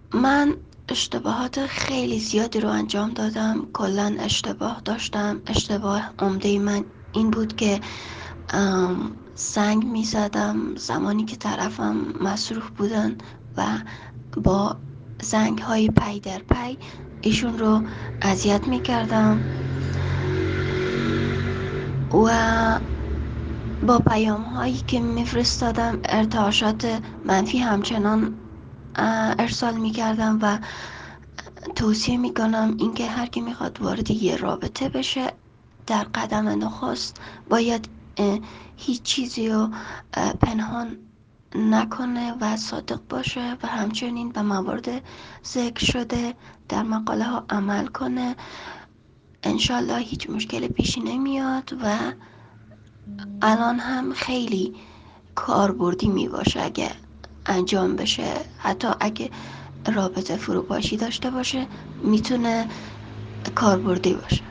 من اشتباهات خیلی زیادی رو انجام دادم، کلا اشتباه داشتم. اشتباه عمده من این بود که زنگ می زدم زمانی که طرفم مصروف بودن و با زنگ های پی در پی ایشون رو اذیت می کردم و با پیام هایی که می فرستادم ارتعاشات منفی همچنان ارسال می کردم و توصیه می کنم اینکه هر کی میخواد وارد یه رابطه بشه در قدم نخست باید هیچ چیزی رو پنهان نکنه و صادق باشه و همچنین به موارد ذکر شده در مقاله ها عمل کنه. انشالله هیچ مشکل پیشی نمیاد و الان هم خیلی کاربردی می باشه اگه انجام بشه. حتی اگه رابطه فروپاشی داشته باشه میتونه کاربردی باشه.